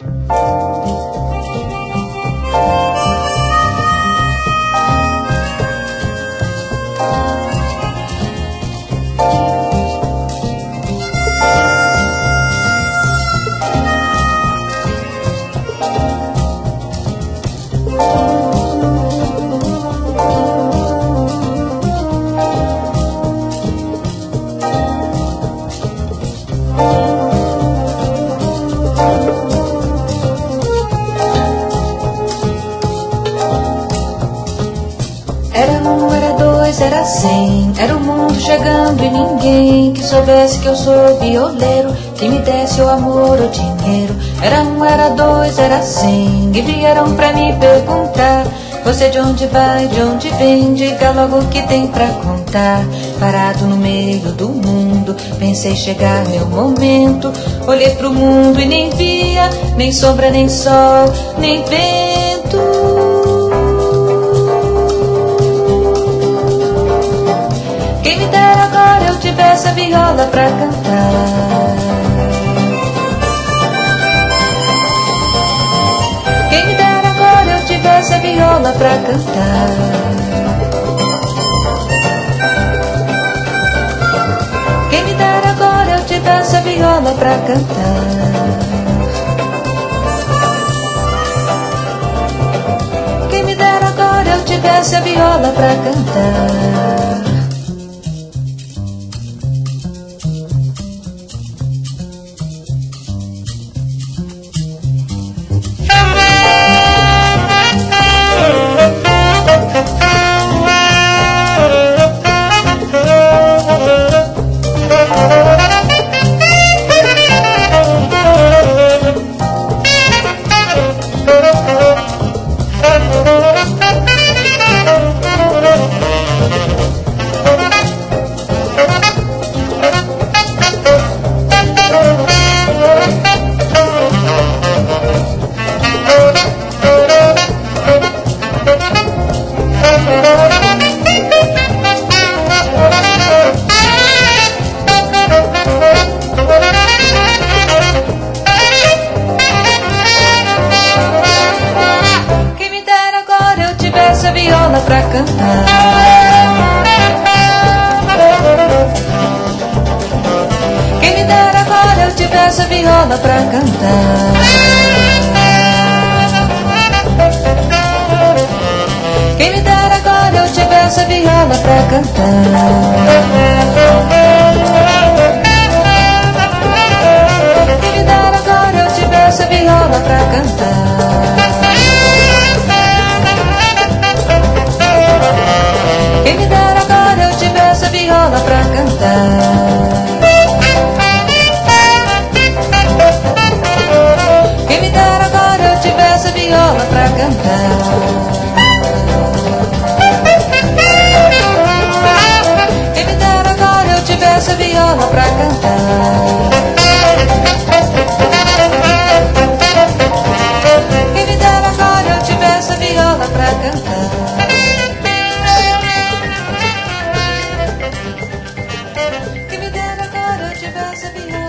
Era 100, era o mundo chegando e ninguém que soubesse que eu sou violeiro, que me desse o amor ou dinheiro. Era 1, era 2, era 100, e vieram pra me perguntar: você de onde vai, de onde vem? Diga logo o que tem pra contar. Parado no meio do mundo, pensei chegar meu momento. Olhei pro mundo e nem via, nem sombra, nem sol, nem vento. Quem me dera agora eu tivesse a viola pra cantar. Quem me dera agora eu tivesse a viola pra cantar. Quem me dera agora eu tivesse a viola pra cantar. Quem me dera agora eu tivesse a viola pra cantar. Pra cantar. Quem me dera agora eu tivesse a viola pra cantar. Quem me dera agora eu tivesse a viola pra cantar. Quem me dera agora eu tivesse a viola pra cantar. Quem me dera agora eu tivesse a viola pra cantar. Quem me dera agora eu tivesse a viola pra cantar. Quem me dera agora eu tivesse a viola pra cantar. Quem me dera agora eu tivesse a viola pra cantar. Quem me dera agora eu tivesse a viola.